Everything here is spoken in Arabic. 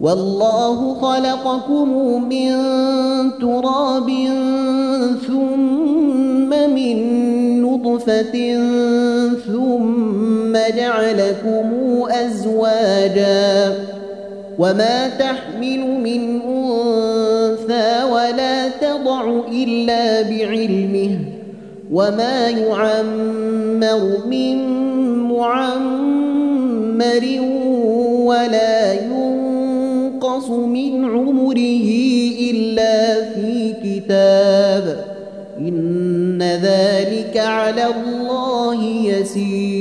والله خلقكم من تراب ثم من نطفة ثم جعلكم أزواجا وما تحمل من أنثى ولا تضع إلا بعلمه وما يعمر من معمر ولا ينقص من عمره إلا في كتاب إن ذلك على الله يسير